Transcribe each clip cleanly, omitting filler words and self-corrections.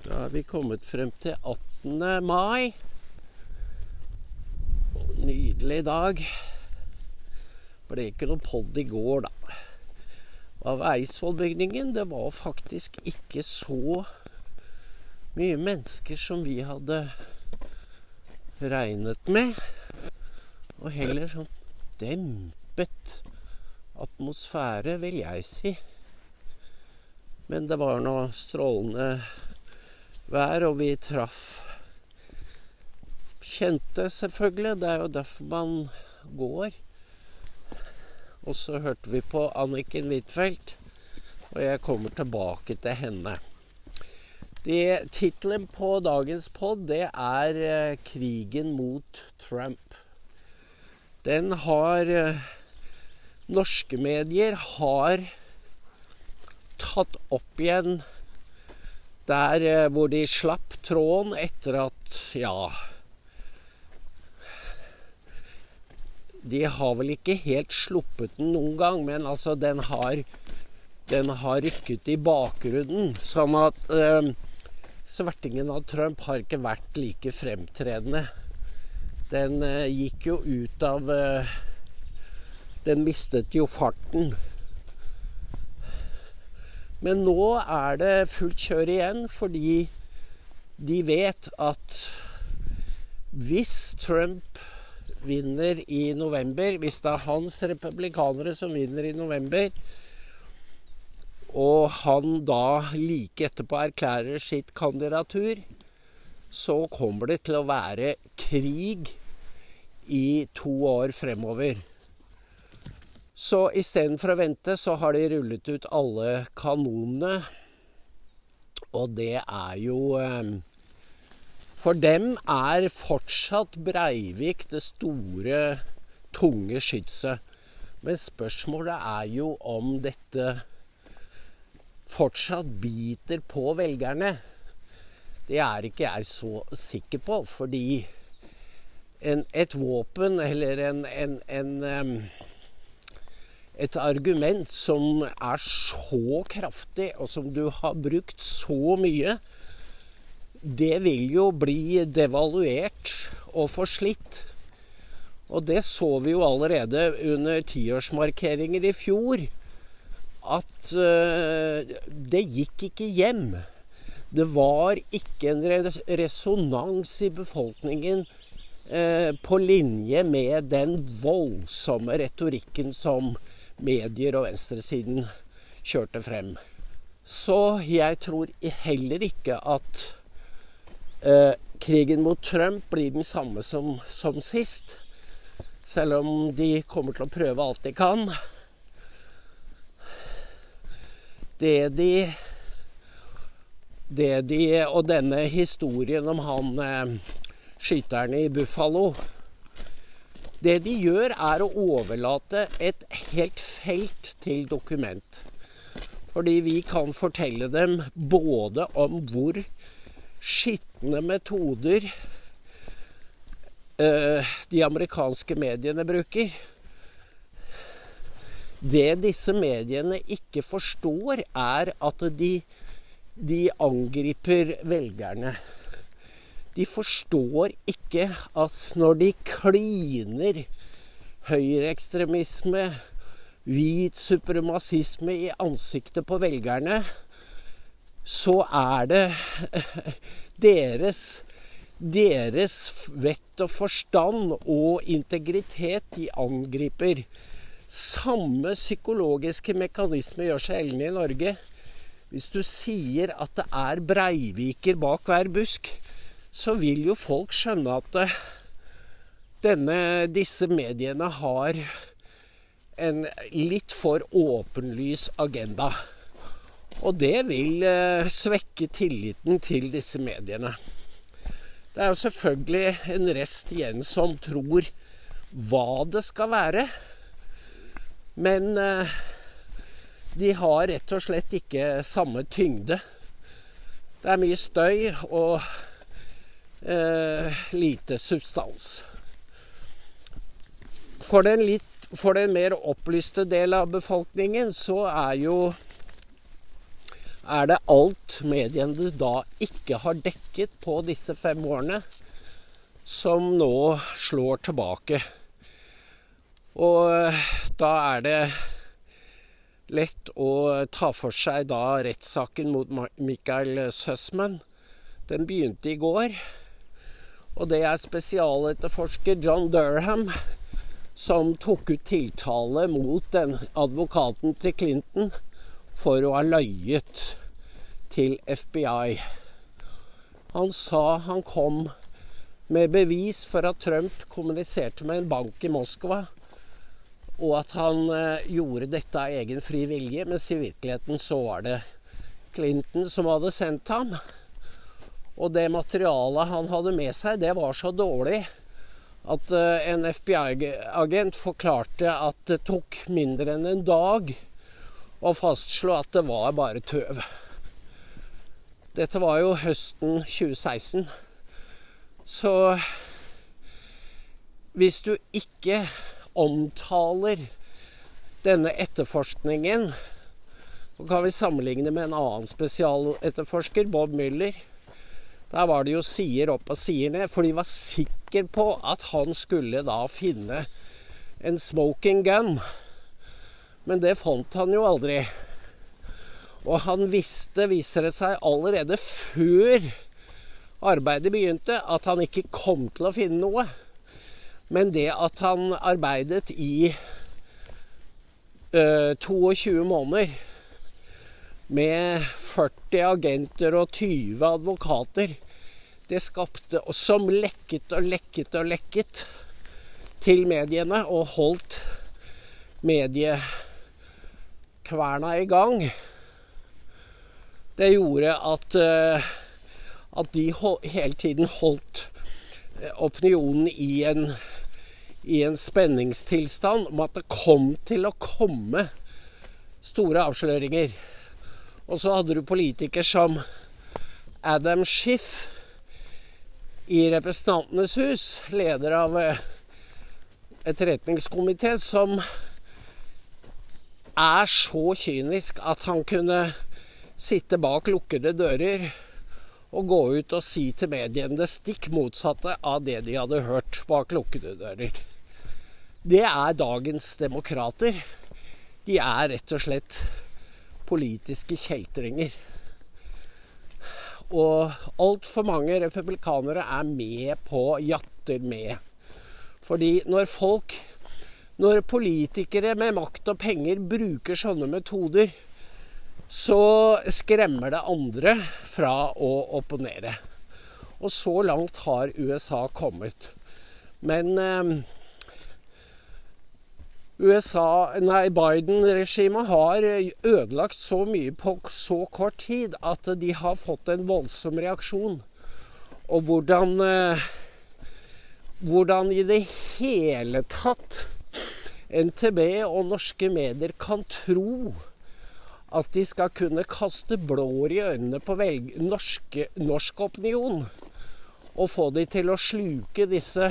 Da er vi kommet frem til 18. mai. Nydelig dag. Ble ikke noe podd i går da. Av Eidsvollbygningen, det var faktisk ikke så mye mennesker som vi hadde regnet med. Og heller sånn dempet atmosfære, vil jeg si. Men det var noe strålende vær, og vi traff kjente selvfølgelig. Det er jo derfor man går. Og så hørte vi på Anniken Huitfeldt, og jeg kommer tilbake til henne. Titlen på dagens podd, det er krigen mot Trump. Den har norske medier har tatt opp igjen der hvor de slapp tråden etter at, de har vel ikke helt sluppet den noen gang, men altså den har rykket i bakgrunnen, sånn at svertingen av Trump har ikke vært like fremtredende. Den gikk jo ut av, den mistet jo farten. Men nå er det fullt kjør igjen, fordi de vet at hvis Trump vinner i november, hvis det er hans republikanere som vinner i november, og han da like etterpå erklærer sitt kandidatur, så kommer det til å være krig i 2 år fremover. Så i stedet for å vente, så har de rullet ut alle kanonene, og det er jo... For dem er fortsatt Breivik det store, tunge skytset. Men spørsmålet er jo om dette fortsatt biter på velgerne. Det er ikke jeg så sikker på, fordi et våpen eller et argument som er så kraftig, og som du har brukt så mye, det vil jo bli devaluert og forslitt. Og det så vi jo allerede under 10-årsmarkeringer i fjor, at det gikk ikke hjem. Det var ikke en resonans i befolkningen på linje med den voldsomme retorikken som medier og venstresiden kjørte frem. Så jeg tror heller ikke at krigen mot Trump blir den samme som sist, selv om de kommer til å prøve alt de kan. Og denne historien om han skyteren i Buffalo, det de gjør er å overlate et helt felt til dokument. Fordi vi kan fortelle dem både om hvor skitne metoder de amerikanske mediene bruker. Det disse mediene ikke forstår er at de angriper velgerne. De forstår ikke at når de kliner høyreekstremisme, hvit supremacisme i ansiktet på velgerne, så er det deres vett og forstand og integritet de angriper. Samme psykologiske mekanisme gjør seg gjeldende i Norge. Hvis du sier at det er Breiviker bak hver busk, så vil jo folk skjønne at disse mediene har en litt for åpenlys agenda. Og det vil svekke tilliten til disse mediene. Det er jo selvfølgelig en rest igjen som tror hva det skal være. Men de har rett og slett ikke samme tyngde. Det er mye støy og lite substans. For den mer opplyste del av befolkningen så er det alt mediene da ikke har dekket på disse 5 årene, som nå slår tilbake. Og da det lett å ta for seg da rettssaken mot Michael Sussman. Den begynte i går, og det spesialetterforsker John Durham som tok ut tiltale mot den advokaten til Clinton for å ha løyet til FBI. Han sa han kom med bevis for at Trump kommuniserte med en bank i Moskva, og at han gjorde dette av egen fri vilje, mens i virkeligheten så var det Clinton som hadde sendt ham. Og det materialet han hadde med seg, det var så dårlig at en FBI-agent forklarte at det tok mindre enn en dag å fastslå at det var bare tøv. Dette var jo høsten 2016. Så hvis du ikke omtaler denne etterforskningen, så kan vi sammenligne med en annen spesialetterforsker, Bob Mueller. Der var det jo sider opp og sider ned, for de var sikre på at han skulle da finne en smoking gun. Men det fant han jo aldri. Og han visste, viser det seg allerede før arbeidet begynte, at han ikke kom til å finne noe. Men det at han arbeidet i 22 måneder med 40 agenter og 20 advokater, det skapte, som lekket og lekket og lekket til mediene og holdt mediekverna i gang. Det gjorde at de hele tiden holdt opinionen i en spenningstilstand om at det kom til å komme store avsløringer. Og så hadde du politikere som Adam Schiff i Representantenes hus, leder av etterretningskomité, som så kynisk at han kunne sitte bak lukkede dører og gå ut og si til mediene det stikk motsatte av det de hadde hørt bak lukkede dører. Det dagens demokrater. De rett og slett politiske kjeltringer. Og alt for mange republikanere med på jatter med. Fordi når politikere med makt og penger bruker sånne metoder, så skremmer det andre fra å opponere. Og så langt har USA kommet. Men Biden-regimet har ødelagt så mye på så kort tid at de har fått en voldsom reaksjon. Og hvordan i det hele tatt NTB og norske medier kan tro at de skal kunne kaste blår i øynene på norsk opinion og få de til å sluke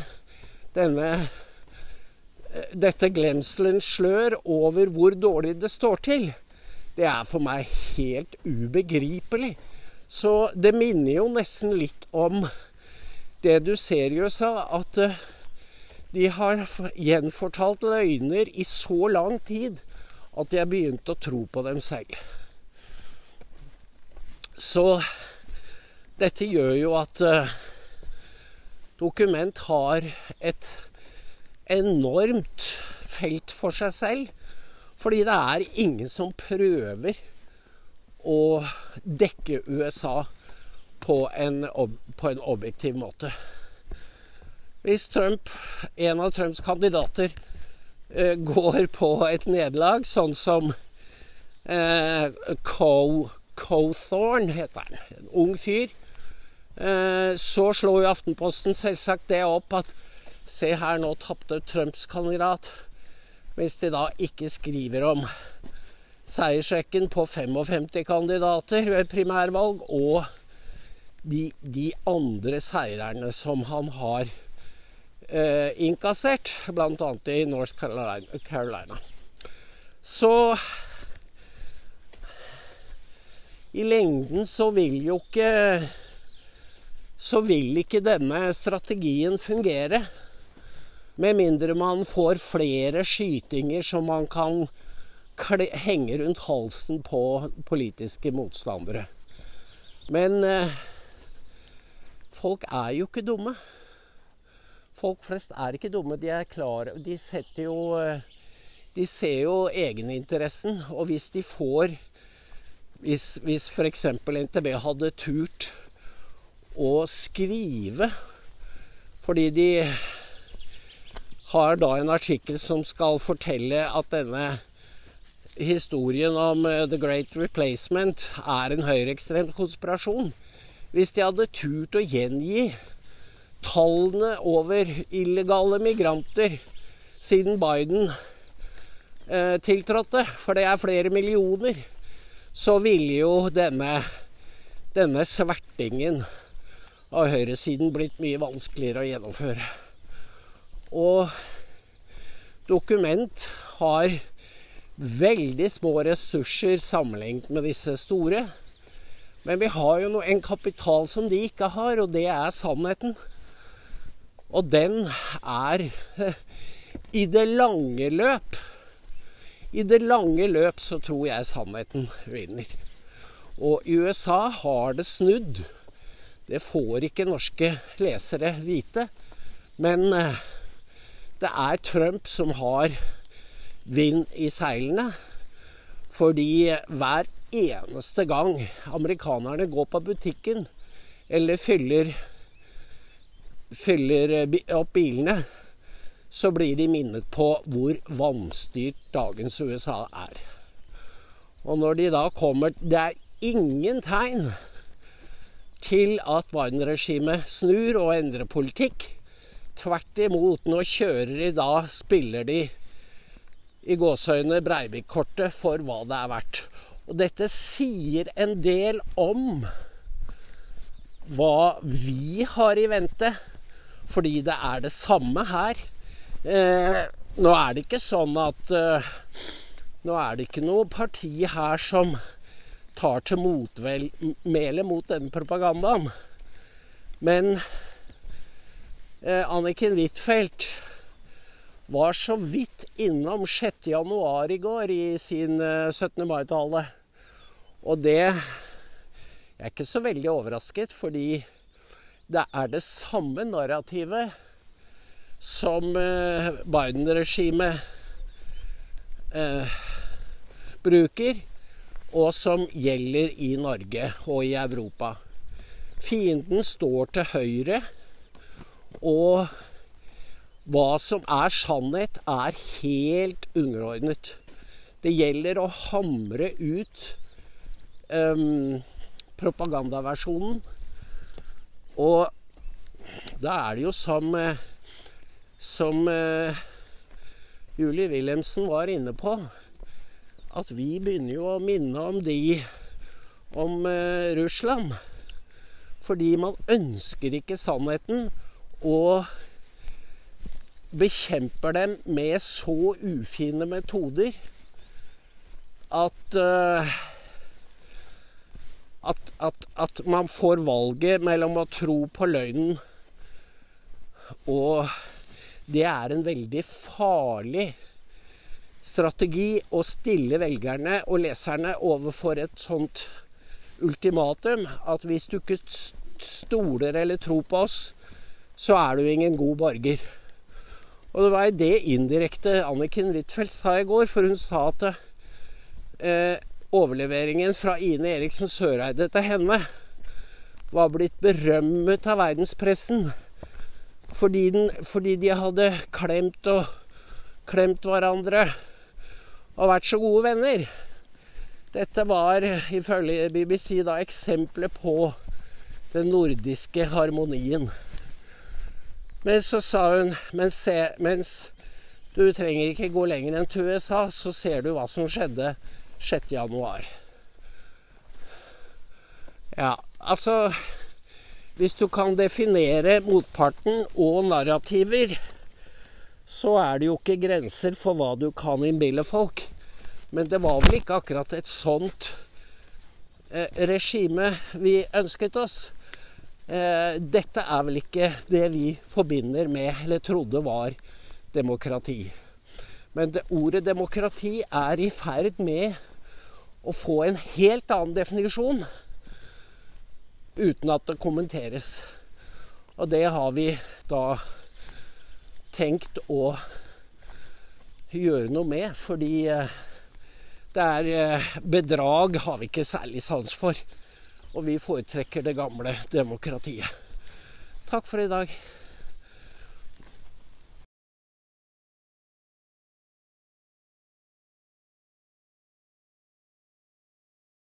dette glemselens slør over hvor dårlig det står til, det for meg helt ubegripelig. Så det minner jo nesten litt om det du ser i USA, at de har gjenfortalt løgner i så lang tid at jeg begynte å tro på dem selv. Så dette gjør jo at Dokument har et enormt felt for seg selv, fordi det ingen som prøver å dekke USA på en objektiv måte. Hvis en av Trumps kandidater går på et nederlag, sånn som Cawthorn heter han, en ung fyr, så slår jo Aftenposten selvsagt det opp at se her, nå tappte Trumps kandidat, hvis de da ikke skriver om seiersrekken på 55 kandidater ved primærvalg og de andre seirerne som han har innkassert, blant annet i North Carolina. Så i lengden så vil ikke denne strategien fungere, med mindre man får flere skytinger som man kan henge rundt halsen på politiske motstandere. Men folk er jo ikke dumme. Folk flest er ikke dumme, de er klare. De ser jo egeninteressen, og hvis de får, hvis for eksempel NTB hadde turt å skrive, fordi de har da en artikkel som skal fortelle at denne historien om The Great Replacement er en høyreekstrem konspirasjon. Hvis de hadde turt å gjengi tallene over illegale migranter siden Biden tiltrådte, for det er flere millioner, så ville jo denne svertingen av høyresiden blitt mye vanskeligere å gjennomføre. Og Dokument har veldig små ressurser sammenlignet med disse store. Men vi har jo en kapital som de ikke har, og det er sannheten. Og den er i det lange løp så tror jeg sannheten vinner. Og i USA har det snudd. Det får ikke norske lesere vite. Men det er Trump som har vind i seilene, fordi hver eneste gang amerikanerne går på butikken eller fyller opp bilene, så blir de minnet på hvor vanstyrt dagens USA er. Og når de da kommer, det er ingen tegn til at Biden-regimet snur og endrer politikk. Tvert imot, nå spiller de i gåseøyne Breivik-kortet for hva det er verdt. Og dette sier en del om hva vi har i vente, fordi det er det samme her. Nå er det ikke sånn at nå er det ikke noe parti her som tar til motmæle mot denne propagandaen. Men Anniken Huitfeldt var så vidt innom 6. januar i går i sin 17. mai-tale. Og jeg er ikke så veldig overrasket, fordi det er det samme narrativet som Biden-regimet bruker, og som gjelder i Norge og i Europa. Fienden står til høyre, og hva som er sannhet er helt underordnet. Det gjelder å hamre ut propagandaversjonen. Og da er det jo som Julie Wilhelmsen var inne på, at vi begynner jo å minne om Russland. Fordi man ønsker ikke sannheten, og bekjemper dem med så ufine metoder at man får valget mellom å tro på løgnen, og det er en veldig farlig strategi å stille velgerne og leserne overfor et sånt ultimatum, at hvis du ikke stoler eller tror på oss, så er du ingen god borger. Og det var det indirekte Anniken Huitfeldt sa i går, for hun sa at overleveringen fra Ine Eriksen Søreide til henne var blitt berømmet av verdenspressen, fordi de hadde klemt hverandre og vært så gode venner. Dette var ifølge BBC da eksempler på den nordiske harmonien. Men så sa hun, mens du trenger ikke gå lenger enn til USA, så ser du hva som skjedde 6. januar. Ja, altså, hvis du kan definere motparten og narrativer, så er det jo ikke grenser for hva du kan innbille folk. Men det var vel ikke akkurat et sånt regimet vi ønsket oss. Dette er vel ikke det vi forbinder med, eller trodde var demokrati. Men ordet demokrati er i ferd med å få en helt annen definisjon, uten at det kommenteres. Og det har vi da tenkt å gjøre noe med, fordi bedrag har vi ikke særlig sans for. Og vi foretrekker det gamle demokratiet. Takk for i dag.